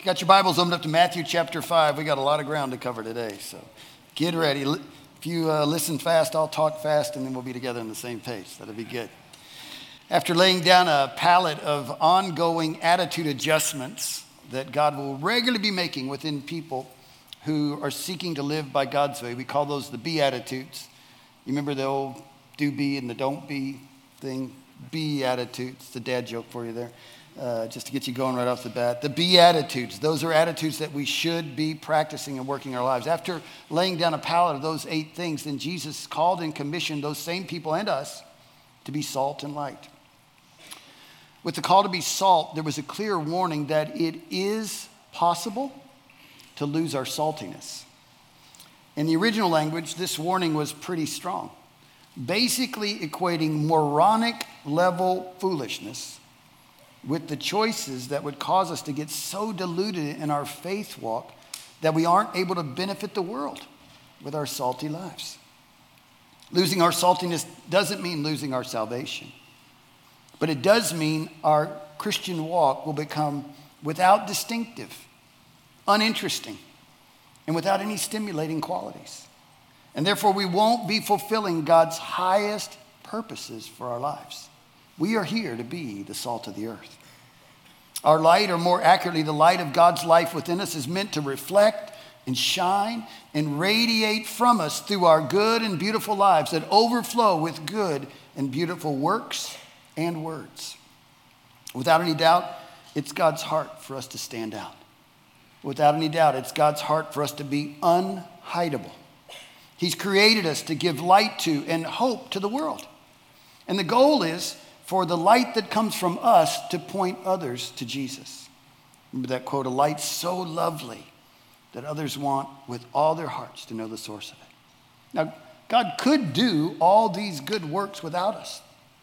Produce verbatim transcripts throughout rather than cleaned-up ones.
You got your Bibles opened up to Matthew chapter five. We got a lot of ground to cover today, so get ready. If you uh, listen fast, I'll talk fast, and then we'll be together on the same page. That'll be good. After laying down a palette of ongoing attitude adjustments that God will regularly be making within people who are seeking to live by God's way, we call those the Beatitudes. You remember the old do be and the don't be thing? Beatitudes, the dad joke for you there. Uh, just to get you going right off the bat. The Beatitudes, those are attitudes that we should be practicing and working in our lives. After laying down a palette of those eight things, then Jesus called and commissioned those same people and us to be salt and light. With the call to be salt, there was a clear warning that it is possible to lose our saltiness. In the original language, this warning was pretty strong, basically equating moronic level foolishness with the choices that would cause us to get so diluted in our faith walk that we aren't able to benefit the world with our salty lives. Losing our saltiness doesn't mean losing our salvation, but it does mean our Christian walk will become without distinctive, uninteresting, and without any stimulating qualities. And therefore, we won't be fulfilling God's highest purposes for our lives. We are here to be the salt of the earth. Our light, or more accurately, the light of God's life within us, is meant to reflect and shine and radiate from us through our good and beautiful lives that overflow with good and beautiful works and words. Without any doubt, it's God's heart for us to stand out. Without any doubt, it's God's heart for us to be unhideable. He's created us to give light to and hope to the world. And the goal is for the light that comes from us to point others to Jesus. Remember that quote, a light so lovely that others want with all their hearts to know the source of it. Now, God could do all these good works without us,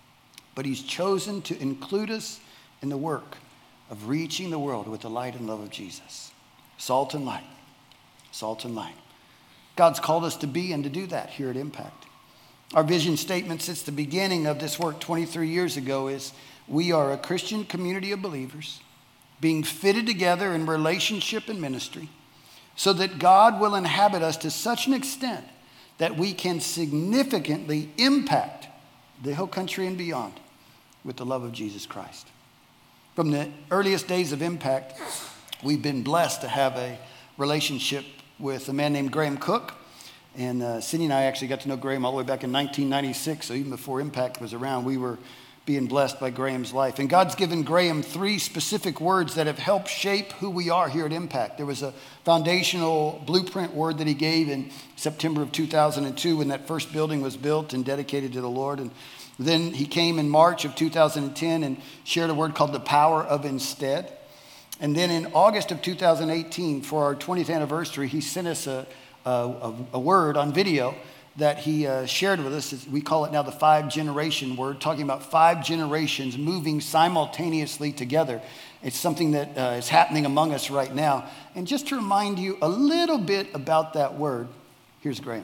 but he's chosen to include us in the work of reaching the world with the light and love of Jesus. Salt and light, salt and light. God's called us to be and to do that here at Impact. Our vision statement since the beginning of this work twenty-three years ago is we are a Christian community of believers being fitted together in relationship and ministry so that God will inhabit us to such an extent that we can significantly impact the Hill Country and beyond with the love of Jesus Christ. From the earliest days of Impact, we've been blessed to have a relationship with a man named Graham Cook. And uh, Cindy and I actually got to know Graham all the way back in nineteen ninety-six. So even before Impact was around, we were being blessed by Graham's life. And God's given Graham three specific words that have helped shape who we are here at Impact. There was a foundational blueprint word that he gave in September of two thousand two when that first building was built and dedicated to the Lord. And then he came in March of two thousand ten and shared a word called the power of instead. And then in August of two thousand eighteen, for our twentieth anniversary, he sent us a A, a, a word on video that he uh, shared with us. We call it now the five generation word, talking about five generations moving simultaneously together. It's something that uh, is happening among us right now. And just to remind you a little bit about that word, here's Graham.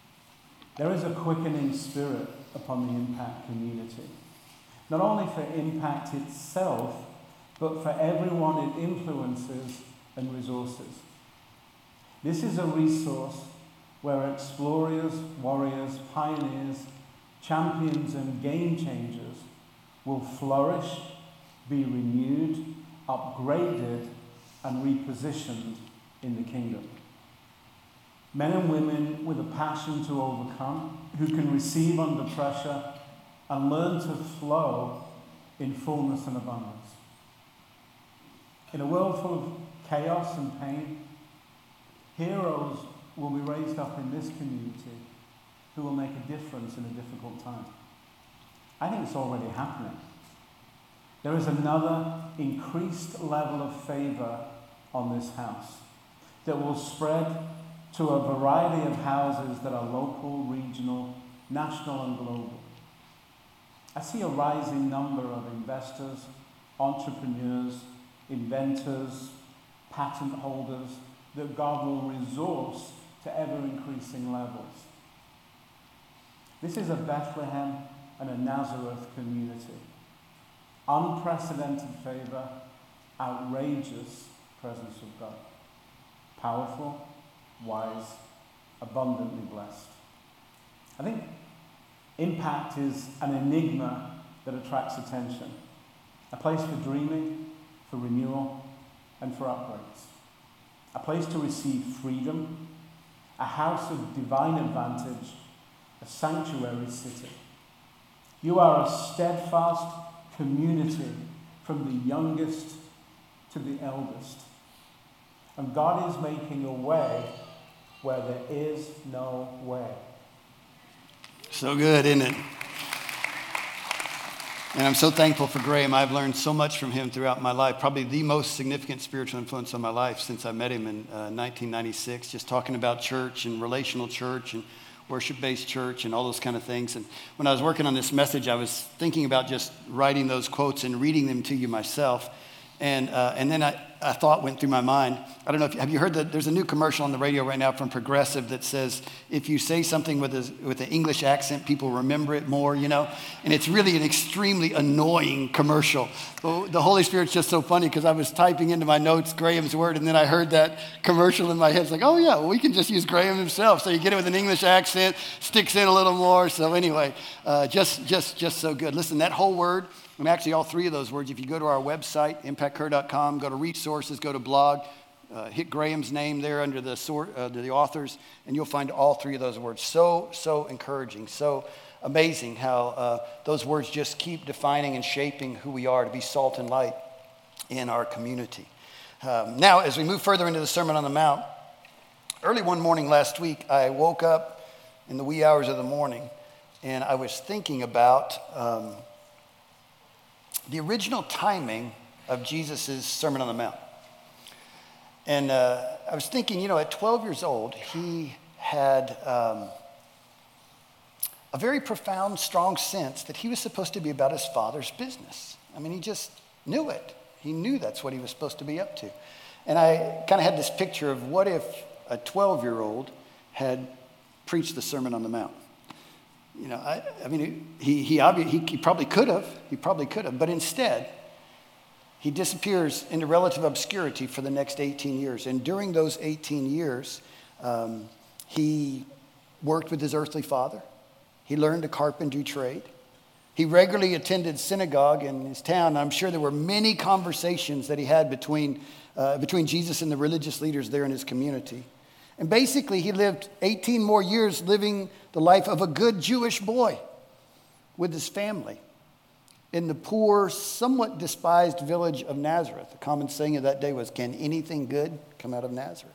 There is a quickening spirit upon the Impact community, not only for Impact itself, but for everyone it influences and resources. This is a resource where explorers, warriors, pioneers, champions, and game changers will flourish, be renewed, upgraded, and repositioned in the kingdom. Men and women with a passion to overcome, who can receive under pressure and learn to flow in fullness and abundance. In a world full of chaos and pain, heroes will be raised up in this community who will make a difference in a difficult time. I think it's already happening. There is another increased level of favor on this house that will spread to a variety of houses that are local, regional, national, and global. I see a rising number of investors, entrepreneurs, inventors, patent holders, that God will resource to ever-increasing levels. This is a Bethlehem and a Nazareth community. Unprecedented favor, outrageous, presence of God. Powerful, wise, abundantly blessed. I think impact is an enigma that attracts attention. A place for dreaming, for renewal, and for upgrades. A place to receive freedom, a house of divine advantage, a sanctuary city. You are a steadfast community from the youngest to the eldest. And God is making a way where there is no way. So good, isn't it? And I'm so thankful for Graham. I've learned so much from him throughout my life. Probably the most significant spiritual influence on my life since I met him in uh, nineteen ninety-six, just talking about church and relational church and worship-based church and all those kind of things. And when I was working on this message, I was thinking about just writing those quotes and reading them to you myself. And uh, and then I, a thought went through my mind. I don't know if have you heard that there's a new commercial on the radio right now from Progressive that says if you say something with a, with an English accent, people remember it more, you know. And it's really an extremely annoying commercial. But the Holy Spirit's just so funny because I was typing into my notes Graham's word, and then I heard that commercial in my head. It's like, oh yeah, well, we can just use Graham himself. So you get it with an English accent, sticks in a little more. So anyway, uh, just just just so good. Listen, that whole word. And actually all three of those words, if you go to our website, impact cur dot com, go to resources, go to blog, uh, hit Graham's name there under the, sort, uh, the authors, and you'll find all three of those words. So, so encouraging, so amazing how uh, those words just keep defining and shaping who we are to be salt and light in our community. Um, now, as we move further into the Sermon on the Mount, early one morning last week, I woke up in the wee hours of the morning, and I was thinking about um, the original timing of Jesus' Sermon on the Mount. And uh, I was thinking, you know, at twelve years old, he had um, a very profound, strong sense that he was supposed to be about his Father's business. I mean, he just knew it. He knew that's what he was supposed to be up to. And I kind of had this picture of what if a twelve-year-old had preached the Sermon on the Mount. You know, I, I mean, he he, obviously, he he probably could have. He probably could have. But instead, he disappears into relative obscurity for the next eighteen years. And during those eighteen years, um, he worked with his earthly father. He learned a carpentry trade. He regularly attended synagogue in his town. I'm sure there were many conversations that he had between, uh, between Jesus and the religious leaders there in his community. And basically, he lived eighteen more years living the life of a good Jewish boy with his family in the poor, somewhat despised village of Nazareth. The common saying of that day was, can anything good come out of Nazareth?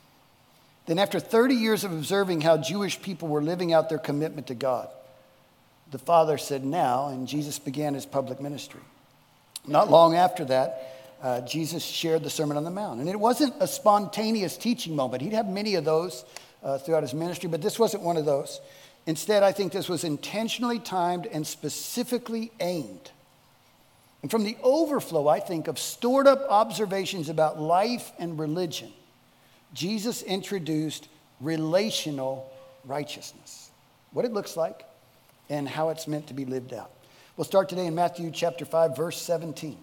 Then after thirty years of observing how Jewish people were living out their commitment to God, the Father said now, and Jesus began his public ministry. Not long after that, Uh, Jesus shared the Sermon on the Mount. And it wasn't a spontaneous teaching moment. He'd have many of those uh, throughout his ministry, but this wasn't one of those. Instead, I think this was intentionally timed and specifically aimed. And from the overflow, I think, of stored up observations about life and religion, Jesus introduced relational righteousness, what it looks like and how it's meant to be lived out. We'll start today in Matthew chapter five, verse seventeen.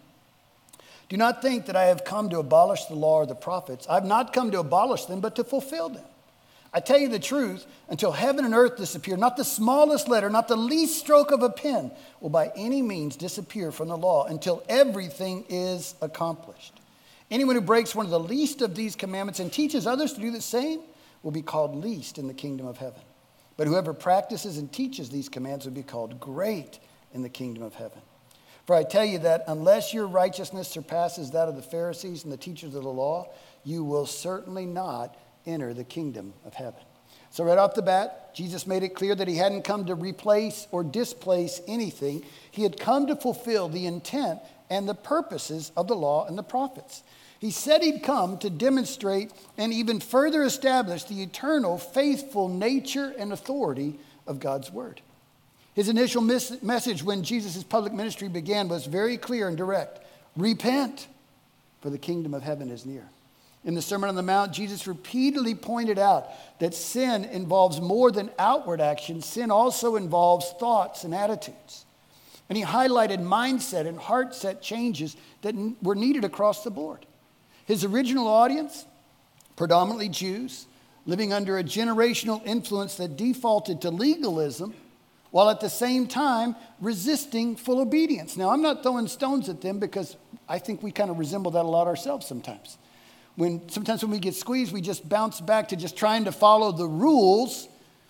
Do not think that I have come to abolish the law or the prophets. I have not come to abolish them, but to fulfill them. I tell you the truth, until heaven and earth disappear, not the smallest letter, not the least stroke of a pen will by any means disappear from the law until everything is accomplished. Anyone who breaks one of the least of these commandments and teaches others to do the same will be called least in the kingdom of heaven. But whoever practices and teaches these commands will be called great in the kingdom of heaven. For I tell you that unless your righteousness surpasses that of the Pharisees and the teachers of the law, you will certainly not enter the kingdom of heaven. So right off the bat, Jesus made it clear that he hadn't come to replace or displace anything. He had come to fulfill the intent and the purposes of the law and the prophets. He said he'd come to demonstrate and even further establish the eternal, faithful nature and authority of God's word. His initial mes- message when Jesus' public ministry began was very clear and direct. Repent, for the kingdom of heaven is near. In the Sermon on the Mount, Jesus repeatedly pointed out that sin involves more than outward action. Sin also involves thoughts and attitudes. And he highlighted mindset and heart set changes that n- were needed across the board. His original audience, predominantly Jews, living under a generational influence that defaulted to legalism, while at the same time resisting full obedience. Now, I'm not throwing stones at them because I think we kind of resemble that a lot ourselves sometimes. When sometimes when we get squeezed, we just bounce back to just trying to follow the rules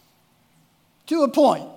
to a point.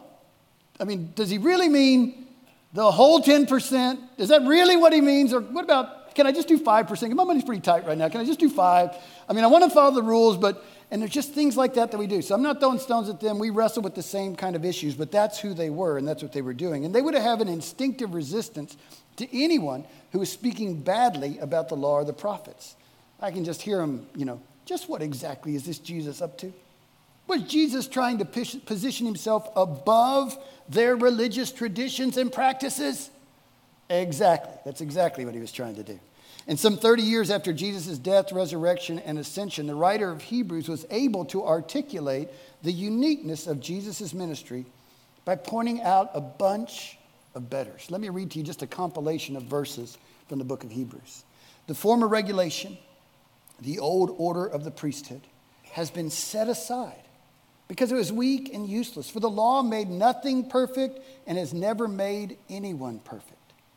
I mean, does he really mean the whole ten percent? Is that really what he means? Or what about, can I just do five percent? My money's pretty tight right now. Can I just do five? I mean, I want to follow the rules, but, and there's just things like that that we do. So I'm not throwing stones at them. We wrestle with the same kind of issues, but that's who they were and that's what they were doing. And they would have an instinctive resistance to anyone who was speaking badly about the law or the prophets. I can just hear them, you know, just what exactly is this Jesus up to? Was Jesus trying to position himself above their religious traditions and practices? Exactly. That's exactly what he was trying to do. And some thirty years after Jesus' death, resurrection, and ascension, the writer of Hebrews was able to articulate the uniqueness of Jesus' ministry by pointing out a bunch of betters. Let me read to you just a compilation of verses from the book of Hebrews. The former regulation, the old order of the priesthood, has been set aside because it was weak and useless. For the law made nothing perfect and has never made anyone perfect.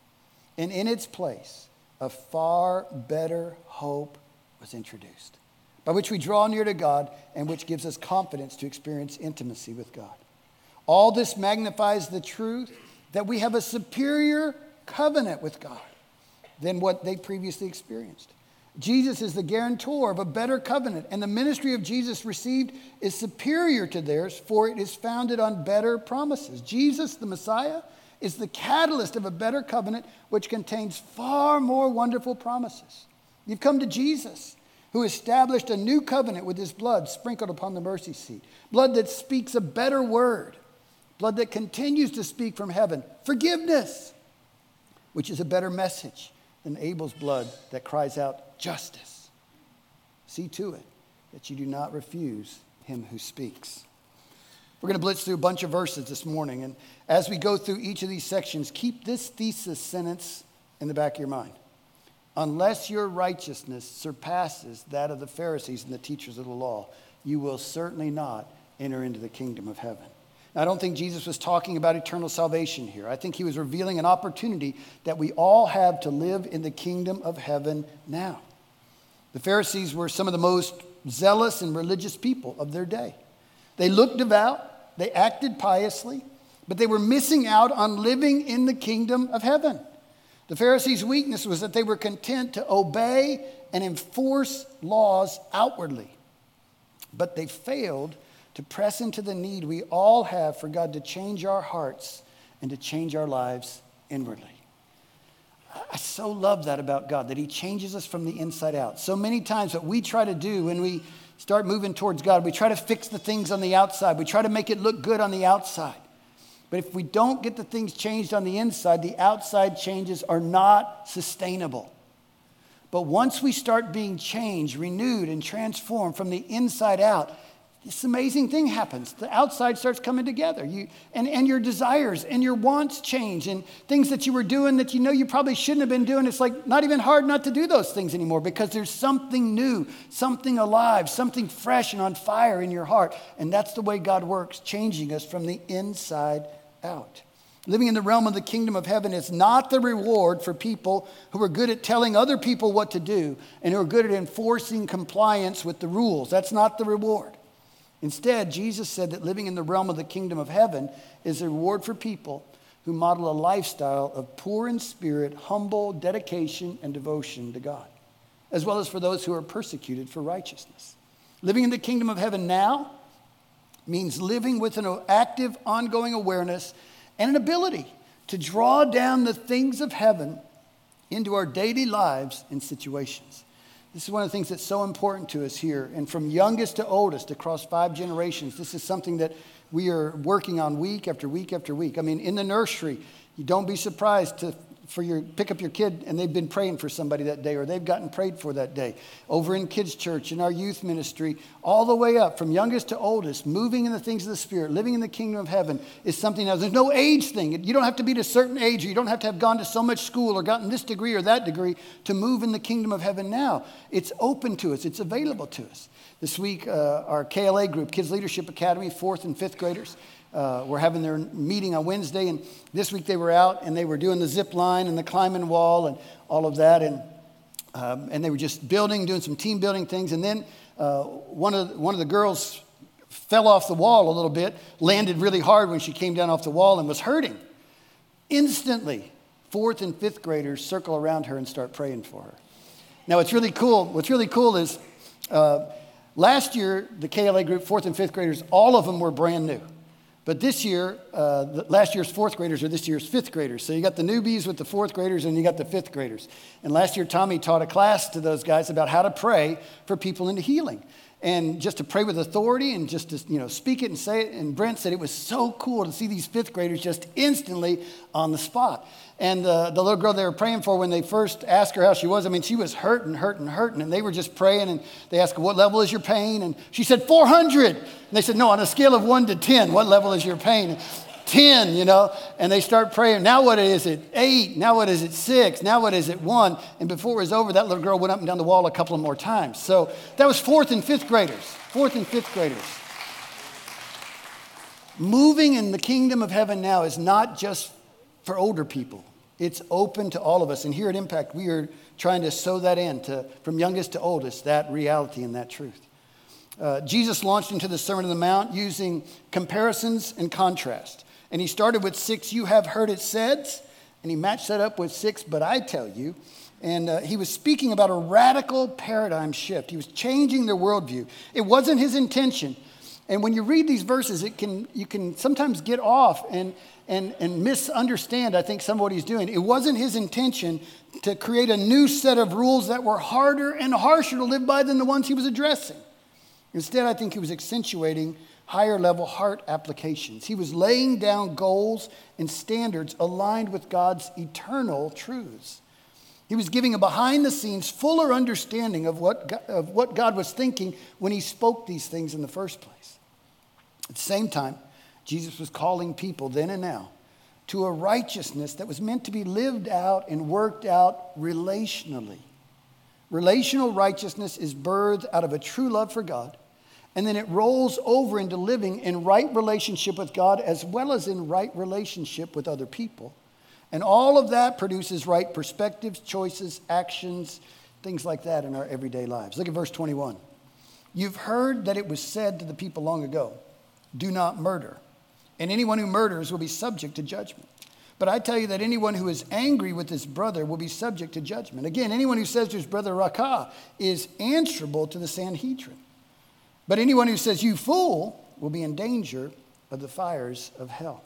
And in its place, a far better hope was introduced, by which we draw near to God and which gives us confidence to experience intimacy with God. All this magnifies the truth that we have a superior covenant with God than what they previously experienced. Jesus is the guarantor of a better covenant, and the ministry of Jesus received is superior to theirs, for it is founded on better promises. Jesus, the Messiah, is the catalyst of a better covenant, which contains far more wonderful promises. You've come to Jesus, who established a new covenant with his blood sprinkled upon the mercy seat, blood that speaks a better word, blood that continues to speak from heaven, forgiveness, which is a better message than Abel's blood that cries out justice. See to it that you do not refuse him who speaks. We're going to blitz through a bunch of verses this morning, and as we go through each of these sections, keep this thesis sentence in the back of your mind. Unless your righteousness surpasses that of the Pharisees and the teachers of the law, you will certainly not enter into the kingdom of heaven. Now, I don't think Jesus was talking about eternal salvation here. I think he was revealing an opportunity that we all have to live in the kingdom of heaven now. The Pharisees were some of the most zealous and religious people of their day. They looked devout, they acted piously, but they were missing out on living in the kingdom of heaven. The Pharisees' weakness was that they were content to obey and enforce laws outwardly, but they failed to press into the need we all have for God to change our hearts and to change our lives inwardly. I so love that about God, that he changes us from the inside out. So many times what we try to do when we start moving towards God, we try to fix the things on the outside. We try to make it look good on the outside. But if we don't get the things changed on the inside, the outside changes are not sustainable. But once we start being changed, renewed, and transformed from the inside out, this amazing thing happens. The outside starts coming together. You, and, and your desires and your wants change, and things that you were doing that you know you probably shouldn't have been doing. It's like not even hard not to do those things anymore because there's something new, something alive, something fresh and on fire in your heart. And that's the way God works, changing us from the inside out. Living in the realm of the kingdom of heaven is not the reward for people who are good at telling other people what to do and who are good at enforcing compliance with the rules. That's not the reward. Instead, Jesus said that living in the realm of the kingdom of heaven is a reward for people who model a lifestyle of poor in spirit, humble dedication and devotion to God, as well as for those who are persecuted for righteousness. Living in the kingdom of heaven now means living with an active, ongoing awareness and an ability to draw down the things of heaven into our daily lives and situations. This is one of the things that's so important to us here. And from youngest to oldest, across five generations, this is something that we are working on week after week after week. I mean, in the nursery, you don't be surprised to for your, pick up your kid and they've been praying for somebody that day, or they've gotten prayed for that day. Over in kids' church, in our youth ministry, all the way up from youngest to oldest, moving in the things of the Spirit, living in the kingdom of heaven is something else. There's no age thing. You don't have to be at a certain age, or you don't have to have gone to so much school or gotten this degree or that degree to move in the kingdom of heaven now. It's open to us. It's available to us. This week, uh, our K L A group, Kids Leadership Academy, fourth and fifth graders, Uh, we're having their meeting on Wednesday, and this week they were out and they were doing the zip line and the climbing wall and all of that, and um, and they were just building, doing some team building things. And then uh, one of one of the girls fell off the wall a little bit, landed really hard when she came down off the wall and was hurting. Instantly, fourth and fifth graders circle around her and start praying for her. Now, what's really cool, what's really cool is uh, last year the K L A group, fourth and fifth graders, all of them were brand new. But this year, uh, the, last year's fourth graders are this year's fifth graders. So you got the newbies with the fourth graders, and you got the fifth graders. And last year, Tommy taught a class to those guys about how to pray for people into healing, and just to pray with authority and just to, you know, speak it and say it. And Brent said it was so cool to see these fifth graders just instantly on the spot. And uh, the little girl they were praying for, when they first asked her how she was, I mean, she was hurting, hurting, hurting. And they were just praying, and they asked her, what level is your pain? And she said, four hundred. And they said, no, on a scale of one to ten, what level is your pain? ten, you know. And they start praying. Now what is it? eight. Now what is it? six. Now what is it? one. And before it was over, that little girl went up and down the wall a couple of more times. So that was fourth and fifth graders. Fourth and fifth graders. Moving in the kingdom of heaven now is not just for older people. It's open to all of us. And here at Impact, we are trying to sow that in, to, from youngest to oldest, that reality and that truth. Uh, Jesus launched into the Sermon on the Mount using comparisons and contrast. And he started with six, you have heard it said, and he matched that up with six, but I tell you. And uh, he was speaking about a radical paradigm shift. He was changing their worldview. It wasn't his intention. And when you read these verses, it can you can sometimes get off and, and, and misunderstand, I think, some of what he's doing. It wasn't his intention to create a new set of rules that were harder and harsher to live by than the ones he was addressing. Instead, I think he was accentuating higher level heart applications. He was laying down goals and standards aligned with God's eternal truths. He was giving a behind the scenes, fuller understanding of what God, of what God was thinking when he spoke these things in the first place. At the same time, Jesus was calling people then and now to a righteousness that was meant to be lived out and worked out relationally. Relational righteousness is birthed out of a true love for God, and then it rolls over into living in right relationship with God as well as in right relationship with other people. And all of that produces right perspectives, choices, actions, things like that in our everyday lives. Look at verse twenty-one. You've heard that it was said to the people long ago, do not murder, and anyone who murders will be subject to judgment. But I tell you that anyone who is angry with his brother will be subject to judgment. Again, anyone who says to his brother, Rakah, is answerable to the Sanhedrin. But anyone who says, you fool, will be in danger of the fires of hell.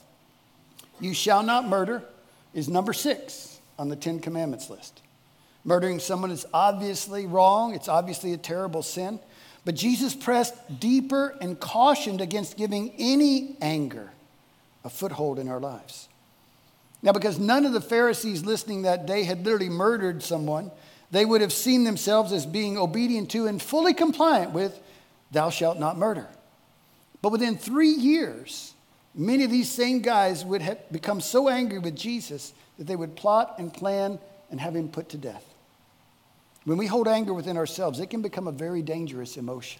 You shall not murder is number six on the Ten Commandments list. Murdering someone is obviously wrong. It's obviously a terrible sin. But Jesus pressed deeper and cautioned against giving any anger a foothold in our lives. Now, because none of the Pharisees listening that day had literally murdered someone, they would have seen themselves as being obedient to and fully compliant with, thou shalt not murder. But within three years, many of these same guys would have become so angry with Jesus that they would plot and plan and have him put to death. When we hold anger within ourselves, it can become a very dangerous emotion.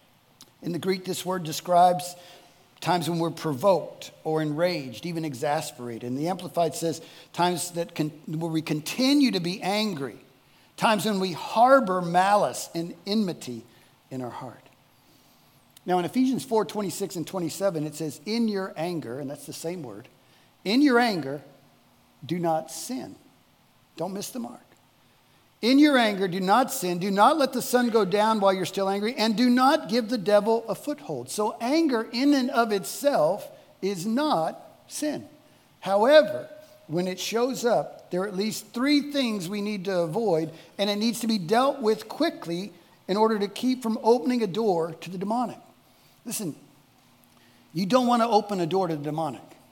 In the Greek, this word describes times when we're provoked or enraged, even exasperated. And the Amplified says times that con- where we continue to be angry, times when we harbor malice and enmity in our heart. Now in Ephesians four, twenty-six and twenty-seven, it says, in your anger, and that's the same word, in your anger, do not sin. Don't miss the mark. In your anger, do not sin. Do not let the sun go down while you're still angry, and do not give the devil a foothold. So anger in and of itself is not sin. However, when it shows up, there are at least three things we need to avoid, and it needs to be dealt with quickly in order to keep from opening a door to the demonic. Listen, you don't want to open a door to the demonic.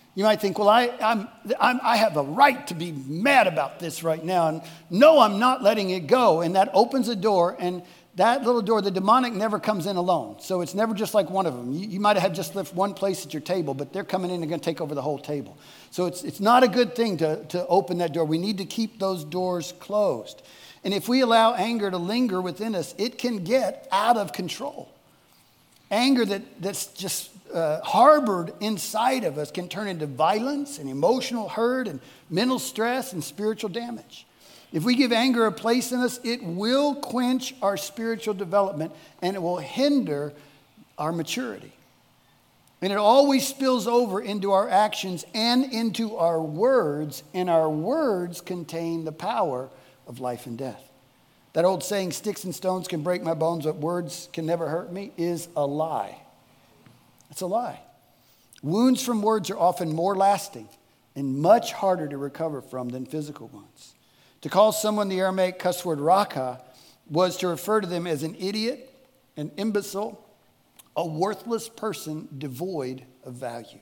You might think, well, I, I'm, I'm, I have a right to be mad about this right now. And no, I'm not letting it go. And that opens a door. And that little door, the demonic never comes in alone. So it's never just like one of them. You, you might have just left one place at your table, but they're coming in and going to take over the whole table. So it's, it's not a good thing to, to open that door. We need to keep those doors closed. And if we allow anger to linger within us, it can get out of control. Anger that, that's just uh, harbored inside of us can turn into violence and emotional hurt and mental stress and spiritual damage. If we give anger a place in us, it will quench our spiritual development and it will hinder our maturity. And it always spills over into our actions and into our words, and our words contain the power of life and death. That old saying, sticks and stones can break my bones, but words can never hurt me, is a lie. It's a lie. Wounds from words are often more lasting and much harder to recover from than physical wounds. To call someone the Aramaic cuss word raka was to refer to them as an idiot, an imbecile, a worthless person devoid of value.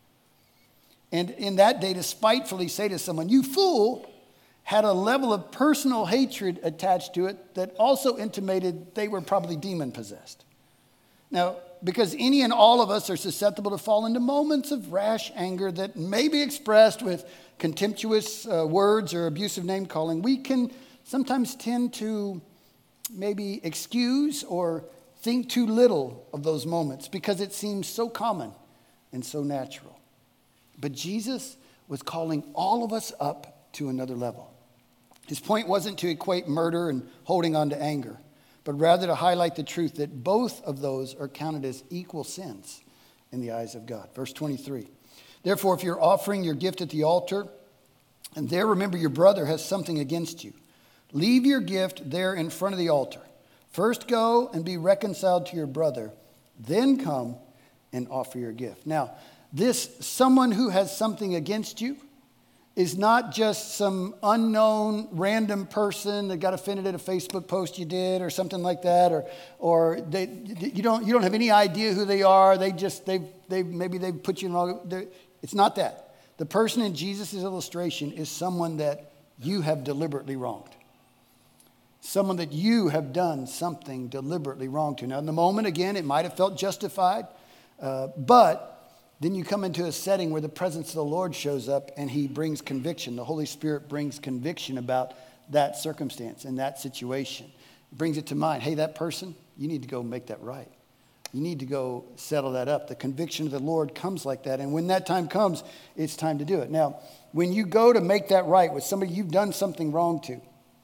And in that day, to spitefully say to someone, you fool, had a level of personal hatred attached to it that also intimated they were probably demon-possessed. Now, because any and all of us are susceptible to fall into moments of rash anger that may be expressed with contemptuous uh, words or abusive name-calling, we can sometimes tend to maybe excuse or think too little of those moments because it seems so common and so natural. But Jesus was calling all of us up to another level. His point wasn't to equate murder and holding on to anger, but rather to highlight the truth that both of those are counted as equal sins in the eyes of God. Verse twenty-three. Therefore, if you're offering your gift at the altar, and there remember your brother has something against you, leave your gift there in front of the altar. First go and be reconciled to your brother, then come and offer your gift. Now, this someone who has something against you is not just some unknown random person that got offended at a Facebook post you did or something like that, or or they, you don't you don't have any idea who they are. They just they they maybe they put you in wrong. It's not that. The person in Jesus' illustration is someone that you have deliberately wronged. Someone that you have done something deliberately wrong to. Now, in the moment, again, it might have felt justified, uh, but then you come into a setting where the presence of the Lord shows up and he brings conviction. The Holy Spirit brings conviction about that circumstance and that situation. He brings it to mind. Hey, that person, you need to go make that right. You need to go settle that up. The conviction of the Lord comes like that. And when that time comes, it's time to do it. Now, when you go to make that right with somebody you've done something wrong to,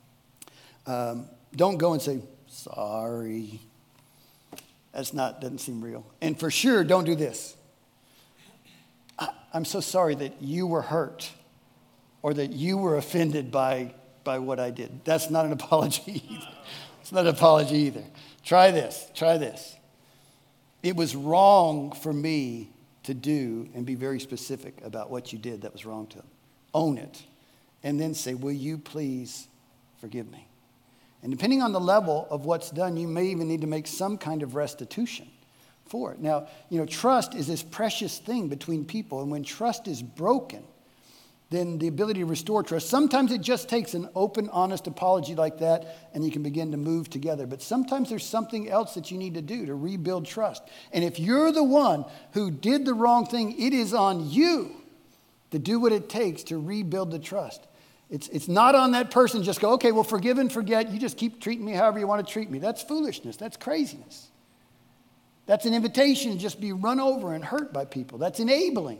um, don't go and say, sorry. That's not, doesn't seem real. And for sure, don't do this. I'm so sorry that you were hurt or that you were offended by, by what I did. That's not an apology either. It's not an apology either. Try this. Try this. It was wrong for me to do and be very specific about what you did that was wrong to them. Own it. And then say, will you please forgive me? And depending on the level of what's done, you may even need to make some kind of restitution for it. Now, you know, trust is this precious thing between people. And when trust is broken, then the ability to restore trust, sometimes it just takes an open, honest apology like that, and you can begin to move together. But sometimes there's something else that you need to do to rebuild trust. And if you're the one who did the wrong thing, it is on you to do what it takes to rebuild the trust. It's, it's not on that person to just go, okay, well, forgive and forget. You just keep treating me however you want to treat me. That's foolishness. That's craziness. That's an invitation to just be run over and hurt by people. That's enabling.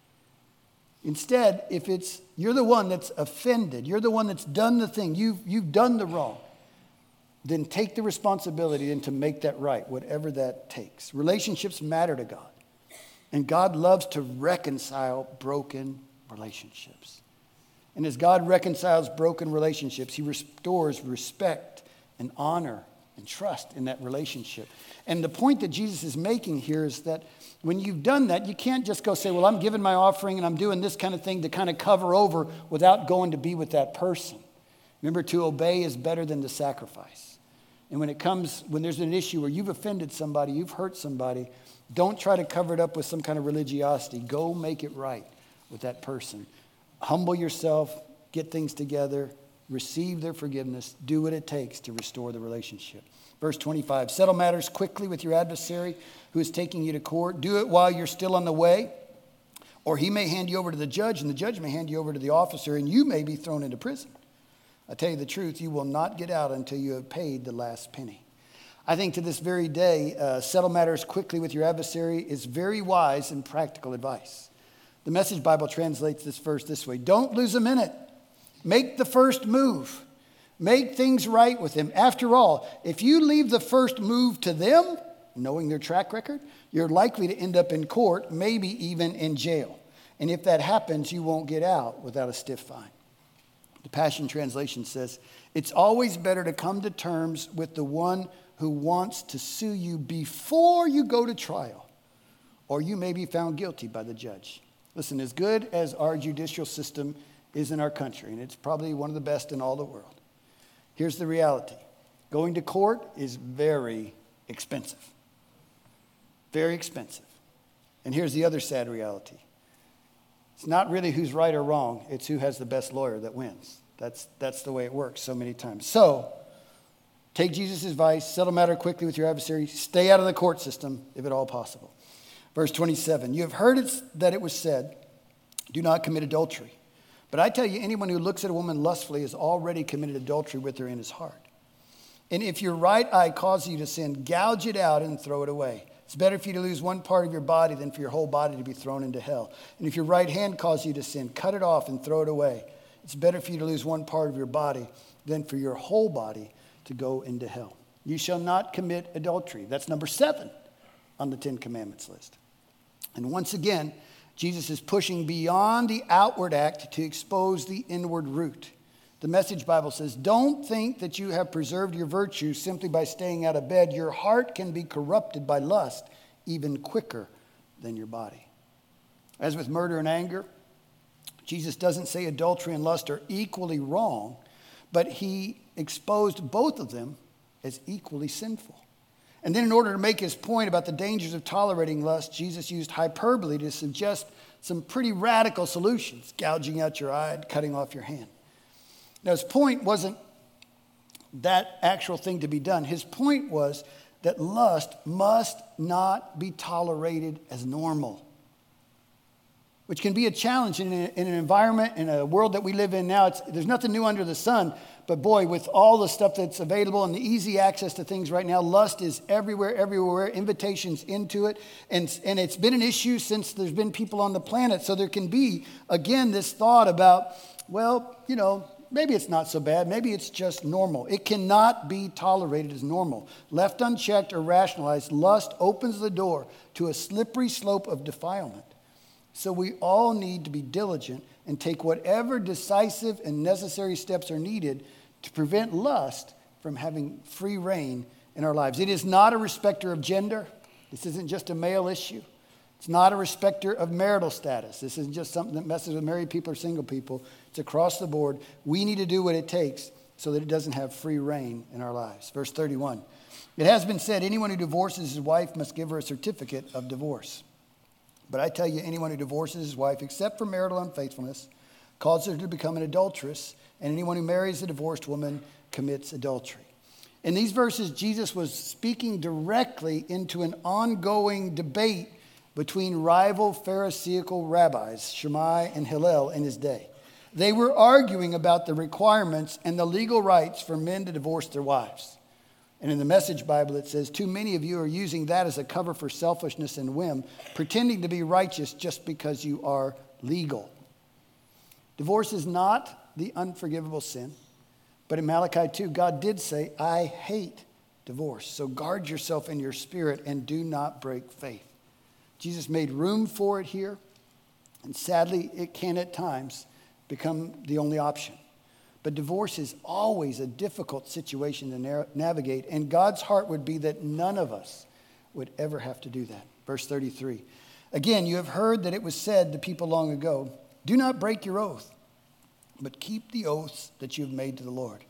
Instead, if it's you're the one that's offended, you're the one that's done the thing, you've, you've done the wrong, then take the responsibility and to make that right, whatever that takes. Relationships matter to God. And God loves to reconcile broken relationships. And as God reconciles broken relationships, he restores respect and honor and trust in that relationship. And the point that Jesus is making here is that when you've done that, you can't just go say, well, I'm giving my offering and I'm doing this kind of thing to kind of cover over without going to be with that person. Remember, to obey is better than to sacrifice. And when it comes, when there's an issue where you've offended somebody, you've hurt somebody, don't try to cover it up with some kind of religiosity. Go make it right. with that person. Humble yourself, get things together, receive their forgiveness, do what it takes to restore the relationship. Verse twenty-five, settle matters quickly with your adversary who is taking you to court. Do it while you're still on the way, or he may hand you over to the judge, and the judge may hand you over to the officer, and you may be thrown into prison. I tell you the truth, you will not get out until you have paid the last penny. I think to this very day, uh, settle matters quickly with your adversary is very wise and practical advice. The Message Bible translates this verse this way: don't lose a minute. Make the first move. Make things right with them. After all, if you leave the first move to them, knowing their track record, you're likely to end up in court, maybe even in jail. And if that happens, you won't get out without a stiff fine. The Passion Translation says, it's always better to come to terms with the one who wants to sue you before you go to trial, or you may be found guilty by the judge. Listen, as good as our judicial system is in our country, and it's probably one of the best in all the world, here's the reality. Going to court is very expensive. Very expensive. And here's the other sad reality. It's not really who's right or wrong. It's who has the best lawyer that wins. That's, that's the way it works so many times. So, take Jesus' advice, settle matter quickly with your adversary, stay out of the court system if at all possible. Verse twenty-seven, you have heard it, that it was said, do not commit adultery. But I tell you, anyone who looks at a woman lustfully has already committed adultery with her in his heart. And if your right eye causes you to sin, gouge it out and throw it away. It's better for you to lose one part of your body than for your whole body to be thrown into hell. And if your right hand causes you to sin, cut it off and throw it away. It's better for you to lose one part of your body than for your whole body to go into hell. You shall not commit adultery. That's number seven on the Ten Commandments list. And once again, Jesus is pushing beyond the outward act to expose the inward root. The Message Bible says, don't think that you have preserved your virtue simply by staying out of bed. Your heart can be corrupted by lust even quicker than your body. As with murder and anger, Jesus doesn't say adultery and lust are equally wrong, but he exposed both of them as equally sinful. And then in order to make his point about the dangers of tolerating lust, Jesus used hyperbole to suggest some pretty radical solutions, gouging out your eye and cutting off your hand. Now, his point wasn't that actual thing to be done. His point was that lust must not be tolerated as normal, which can be a challenge in, a, in an environment, in a world that we live in now. It's, there's nothing new under the sun. But boy, with all the stuff that's available and the easy access to things right now, lust is everywhere, everywhere, invitations into it. And, and it's been an issue since there's been people on the planet. So there can be, again, this thought about, well, you know, maybe it's not so bad. Maybe it's just normal. It cannot be tolerated as normal. Left unchecked or rationalized, lust opens the door to a slippery slope of defilement. So we all need to be diligent and take whatever decisive and necessary steps are needed to prevent lust from having free reign in our lives. It is not a respecter of gender. This isn't just a male issue. It's not a respecter of marital status. This isn't just something that messes with married people or single people. It's across the board. We need to do what it takes so that it doesn't have free reign in our lives. Verse thirty-one, it has been said, anyone who divorces his wife must give her a certificate of divorce. But I tell you, anyone who divorces his wife, except for marital unfaithfulness, causes her to become an adulteress, and anyone who marries a divorced woman commits adultery. In these verses, Jesus was speaking directly into an ongoing debate between rival Pharisaical rabbis, Shammai and Hillel, in his day. They were arguing about the requirements and the legal rights for men to divorce their wives. And in the Message Bible, it says, too many of you are using that as a cover for selfishness and whim, pretending to be righteous just because you are legal. Divorce is not the unforgivable sin. But in Malachi two, God did say, I hate divorce. So guard yourself in your spirit and do not break faith. Jesus made room for it here. And sadly, it can at times become the only option. But divorce is always a difficult situation to na- navigate. And God's heart would be that none of us would ever have to do that. Verse thirty-three. Again, you have heard that it was said to people long ago, do not break your oath, but keep the oaths that you have made to the Lord.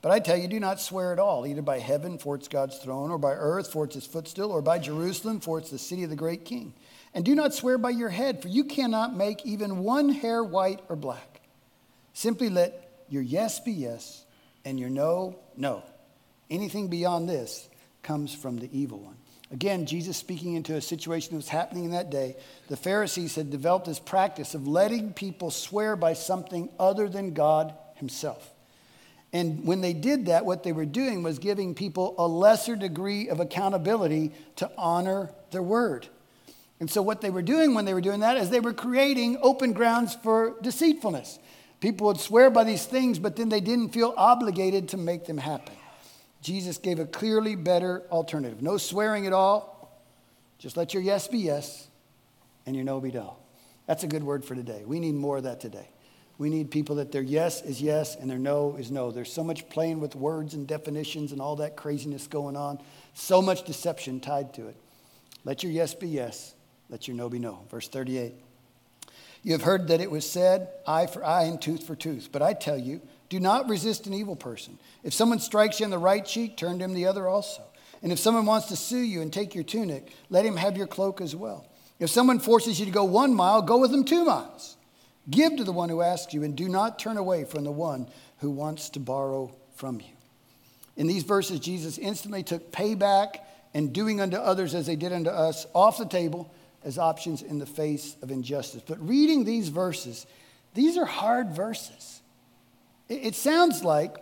But I tell you, do not swear at all, either by heaven, for it's God's throne, or by earth, for it's his footstool, or by Jerusalem, for it's the city of the great king. And do not swear by your head, for you cannot make even one hair white or black. Simply let your yes be yes, and your no, no. Anything beyond this comes from the evil one. Again, Jesus speaking into a situation that was happening in that day. The Pharisees had developed this practice of letting people swear by something other than God himself. And when they did that, what they were doing was giving people a lesser degree of accountability to honor their word. And so what they were doing when they were doing that is they were creating open grounds for deceitfulness. People would swear by these things, but then they didn't feel obligated to make them happen. Jesus gave a clearly better alternative. No swearing at all. Just let your yes be yes and your no be no. That's a good word for today. We need more of that today. We need people that their yes is yes and their no is no. There's so much playing with words and definitions and all that craziness going on. So much deception tied to it. Let your yes be yes. Let your no be no. Verse thirty-eight. You have heard that it was said, eye for eye and tooth for tooth. But I tell you, do not resist an evil person. If someone strikes you on the right cheek, turn to him the other also. And if someone wants to sue you and take your tunic, let him have your cloak as well. If someone forces you to go one mile, go with them two miles. Give to the one who asks you, and do not turn away from the one who wants to borrow from you. In these verses, Jesus instantly took payback and doing unto others as they did unto us off the table as options in the face of injustice. But reading these verses, these are hard verses. It sounds like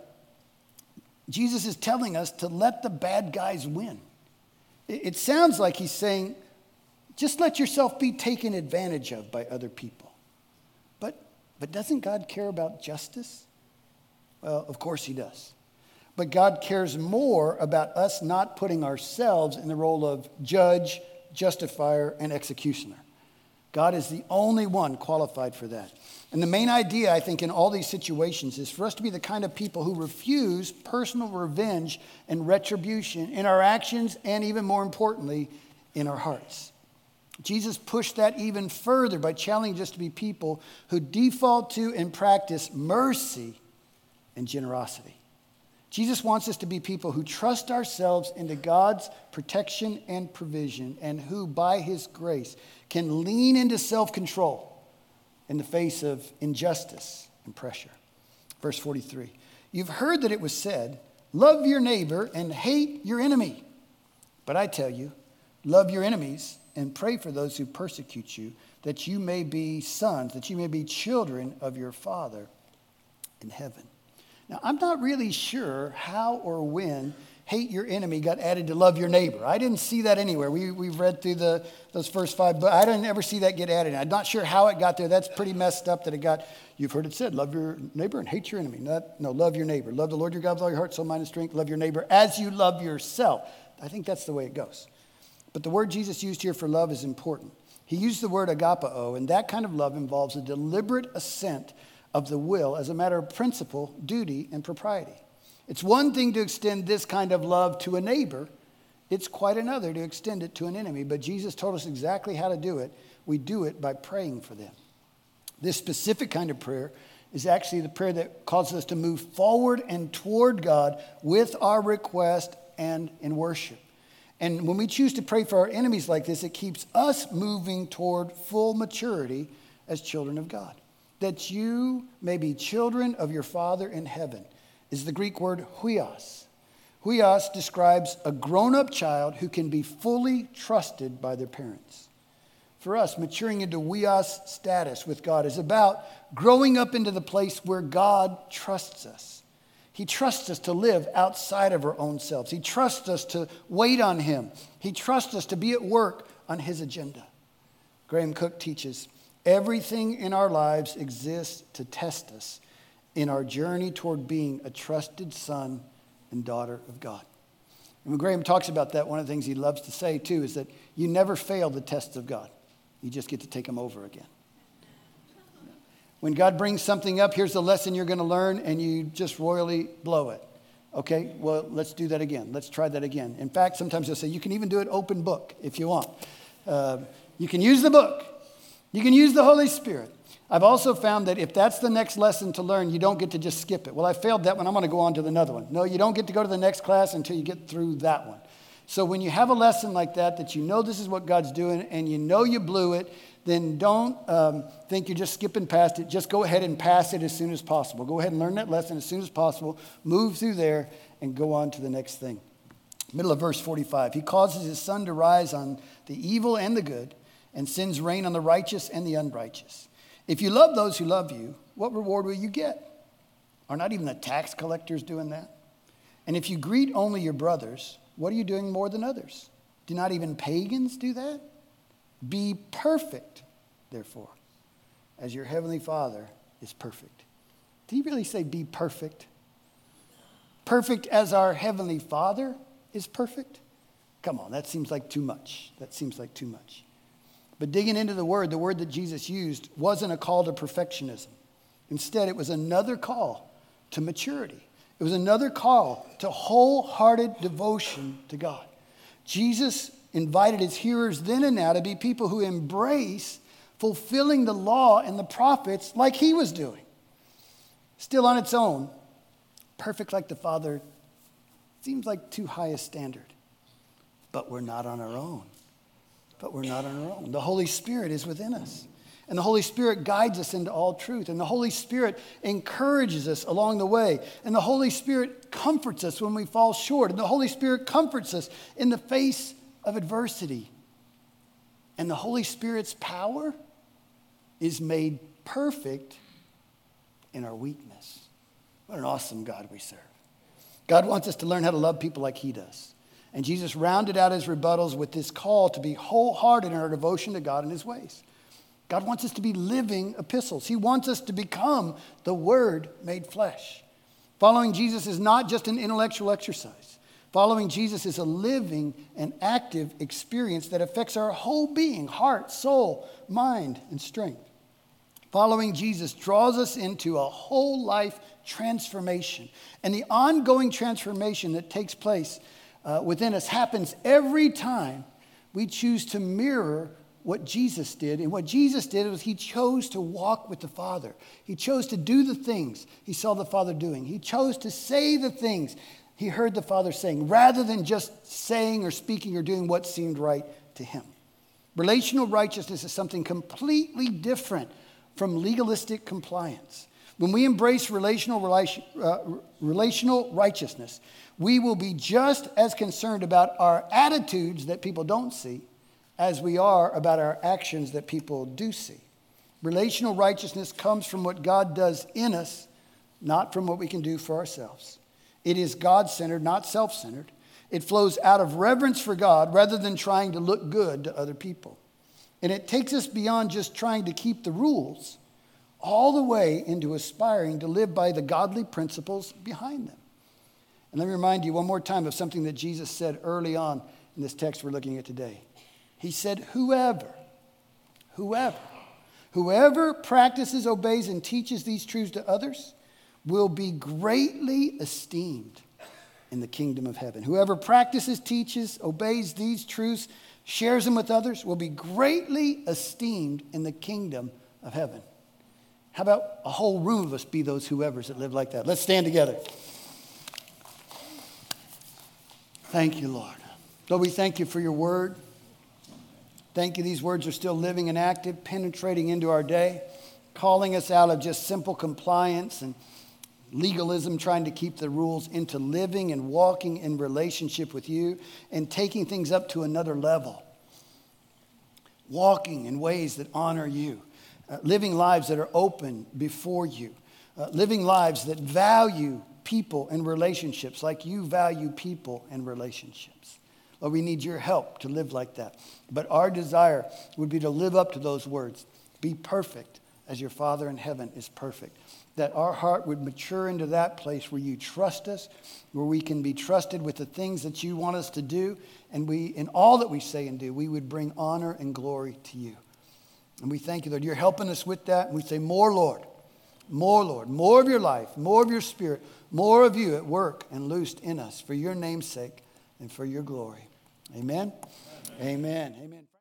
Jesus is telling us to let the bad guys win. It sounds like he's saying, just let yourself be taken advantage of by other people. But, but doesn't God care about justice? Well, of course he does. But God cares more about us not putting ourselves in the role of judge, justifier, and executioner. God is the only one qualified for that. And the main idea, I think, in all these situations is for us to be the kind of people who refuse personal revenge and retribution in our actions and, even more importantly, in our hearts. Jesus pushed that even further by challenging us to be people who default to and practice mercy and generosity. Jesus wants us to be people who trust ourselves into God's protection and provision, and who, by his grace, can lean into self-control in the face of injustice and pressure. Verse forty-three, you've heard that it was said, love your neighbor and hate your enemy. But I tell you, love your enemies and pray for those who persecute you, that you may be sons, that you may be children of your Father in heaven. Now, I'm not really sure how or when hate your enemy got added to love your neighbor. I didn't see that anywhere. We, we've read through the, those first five, but I didn't ever see that get added. I'm not sure how it got there. That's pretty messed up that it got, you've heard it said, love your neighbor and hate your enemy. Not, no, love your neighbor. Love the Lord your God with all your heart, soul, mind, and strength. Love your neighbor as you love yourself. I think that's the way it goes. But the word Jesus used here for love is important. He used the word agapao, and that kind of love involves a deliberate assent of the will as a matter of principle, duty, and propriety. It's one thing to extend this kind of love to a neighbor. It's quite another to extend it to an enemy. But Jesus told us exactly how to do it. We do it by praying for them. This specific kind of prayer is actually the prayer that causes us to move forward and toward God with our request and in worship. And when we choose to pray for our enemies like this, it keeps us moving toward full maturity as children of God. That you may be children of your Father in heaven is the Greek word huios. Huios describes a grown-up child who can be fully trusted by their parents. For us, maturing into huios status with God is about growing up into the place where God trusts us. He trusts us to live outside of our own selves. He trusts us to wait on him. He trusts us to be at work on his agenda. Graham Cook teaches, everything in our lives exists to test us in our journey toward being a trusted son and daughter of God. And when Graham talks about that, one of the things he loves to say too is that you never fail the tests of God. You just get to take them over again. When God brings something up, here's the lesson you're going to learn, and you just royally blow it. Okay, well, let's do that again. Let's try that again. In fact, sometimes they'll say, you can even do it open book if you want. Uh, you can use the book. You can use the Holy Spirit. I've also found that if that's the next lesson to learn, you don't get to just skip it. Well, I failed that one. I'm going to go on to another one. No, you don't get to go to the next class until you get through that one. So when you have a lesson like that, that you know this is what God's doing and you know you blew it, then don't um, think you're just skipping past it. Just go ahead and pass it as soon as possible. Go ahead and learn that lesson as soon as possible. Move through there and go on to the next thing. Middle of verse forty-five. He causes his sun to rise on the evil and the good and sends rain on the righteous and the unrighteous. If you love those who love you, what reward will you get? Are not even the tax collectors doing that? And if you greet only your brothers, what are you doing more than others? Do not even pagans do that? Be perfect, therefore, as your heavenly Father is perfect. Did he really say be perfect? Perfect as our heavenly Father is perfect? Come on, that seems like too much. That seems like too much. But digging into the word, the word that Jesus used wasn't a call to perfectionism. Instead, it was another call to maturity. It was another call to wholehearted devotion to God. Jesus invited his hearers then and now to be people who embrace fulfilling the law and the prophets like he was doing. Still on its own, perfect like the Father seems like too high a standard. But we're not on our own. But we're not on our own. The Holy Spirit is within us. And the Holy Spirit guides us into all truth. And the Holy Spirit encourages us along the way. And the Holy Spirit comforts us when we fall short. And the Holy Spirit comforts us in the face of adversity. And the Holy Spirit's power is made perfect in our weakness. What an awesome God we serve. God wants us to learn how to love people like he does. And Jesus rounded out his rebuttals with this call to be wholehearted in our devotion to God and his ways. God wants us to be living epistles. He wants us to become the Word made flesh. Following Jesus is not just an intellectual exercise. Following Jesus is a living and active experience that affects our whole being, heart, soul, mind, and strength. Following Jesus draws us into a whole life transformation. And the ongoing transformation that takes place uh, within us happens every time we choose to mirror what Jesus did. And what Jesus did was he chose to walk with the Father. He chose to do the things he saw the Father doing. He chose to say the things he heard the Father saying, rather than just saying or speaking or doing what seemed right to him. Relational righteousness is something completely different from legalistic compliance. When we embrace relational, relation, uh, relational righteousness, we will be just as concerned about our attitudes that people don't see as we are about our actions that people do see. Relational righteousness comes from what God does in us, not from what we can do for ourselves. It is God-centered, not self-centered. It flows out of reverence for God rather than trying to look good to other people. And it takes us beyond just trying to keep the rules, all the way into aspiring to live by the godly principles behind them. And let me remind you one more time of something that Jesus said early on in this text we're looking at today. He said, whoever, whoever, whoever practices, obeys, and teaches these truths to others will be greatly esteemed in the kingdom of heaven. Whoever practices, teaches, obeys these truths, shares them with others, will be greatly esteemed in the kingdom of heaven. How about a whole room of us be those whoever's that live like that? Let's stand together. Thank you, Lord. Lord, we thank you for your word. Thank you, these words are still living and active, penetrating into our day, calling us out of just simple compliance and legalism, trying to keep the rules, into living and walking in relationship with you and taking things up to another level. Walking in ways that honor you, uh, living lives that are open before you, uh, living lives that value people and relationships like you value people and relationships. Lord, we need your help to live like that. But our desire would be to live up to those words. Be perfect as your Father in heaven is perfect. That our heart would mature into that place where you trust us, where we can be trusted with the things that you want us to do. And we, in all that we say and do, we would bring honor and glory to you. And we thank you, Lord. You're helping us with that. And we say, more, Lord. More, Lord. More of your life. More of your spirit. More of you at work and loosed in us for your name's sake and for your glory. Amen. Amen. Amen. Amen.